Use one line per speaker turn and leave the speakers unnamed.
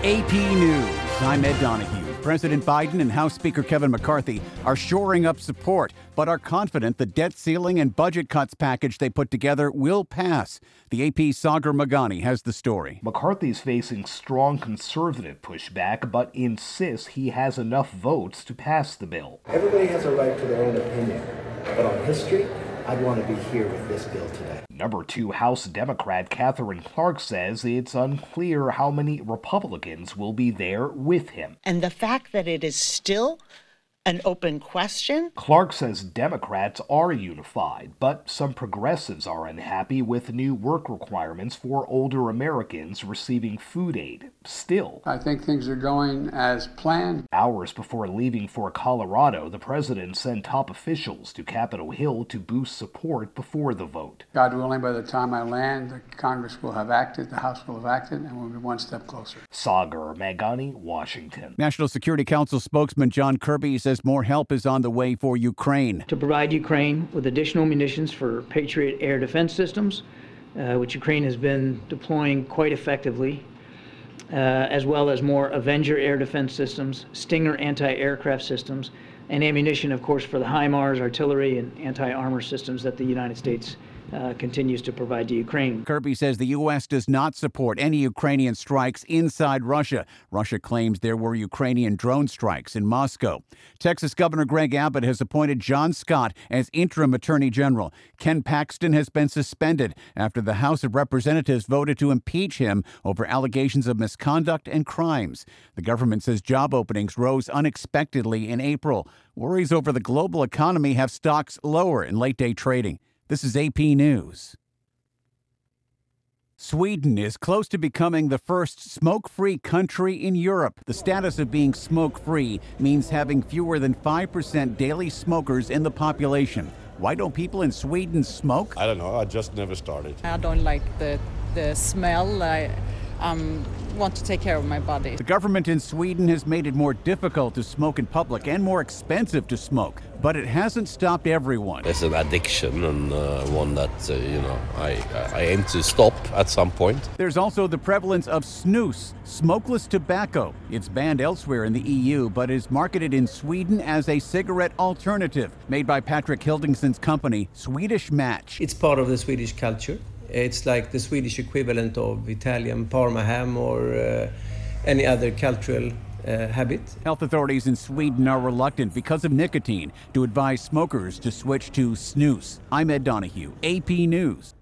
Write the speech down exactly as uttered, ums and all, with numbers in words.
A P News, I'm Ed Donahue. President Biden and House Speaker Kevin McCarthy are shoring up support, but are confident the debt ceiling and budget cuts package they put together will pass. The A P's Sagar Meghani has the story.
McCarthy's facing strong conservative pushback, but insists he has enough votes to pass the bill.
Everybody has a right to their own opinion, but on history, I'd want to be here with this bill today.
Number two House Democrat Katherine Clark says it's unclear how many Republicans will be there with him.
And the fact that it is still an open question?
Clark says Democrats are unified, but some progressives are unhappy with new work requirements for older Americans receiving food aid. Still,
I think things are going as planned.
Hours before leaving for Colorado, the president sent top officials to Capitol Hill to boost support before the vote.
God willing, by the time I land, the Congress will have acted, the House will have acted, and we'll be one step closer.
Sagar Meghani, Washington.
National Security Council spokesman John Kirby says more help is on the way for Ukraine.
To provide Ukraine with additional munitions for Patriot air defense systems, uh, which Ukraine has been deploying quite effectively, uh, as well as more Avenger air defense systems, Stinger anti-aircraft systems, and ammunition, of course, for the HIMARS, artillery, and anti-armor systems that the United States Uh, continues to provide to Ukraine.
Kirby says the U S does not support any Ukrainian strikes inside Russia. Russia claims there were Ukrainian drone strikes in Moscow. Texas Governor Greg Abbott has appointed John Scott as interim attorney general. Ken Paxton has been suspended after the House of Representatives voted to impeach him over allegations of misconduct and crimes. The government says job openings rose unexpectedly in April. Worries over the global economy have stocks lower in late-day trading. This is A P News. Sweden is close to becoming the first smoke-free country in Europe. The status of being smoke-free means having fewer than five percent daily smokers in the population. Why don't people in Sweden smoke?
I don't know. I just never started.
I don't like the, the smell. I um, want to take care of my body.
The government in Sweden has made it more difficult to smoke in public and more expensive to smoke. But it hasn't stopped everyone.
It's an addiction and uh, one that, uh, you know, I, I aim to stop at some point.
There's also the prevalence of snus, smokeless tobacco. It's banned elsewhere in the E U, but is marketed in Sweden as a cigarette alternative. Made by Patrick Hildingson's company, Swedish Match.
It's part of the Swedish culture. It's like the Swedish equivalent of Italian Parma ham or uh, any other cultural Uh, habit.
Health authorities in Sweden are reluctant because of nicotine to advise smokers to switch to snus. I'm Ed Donahue, A P News.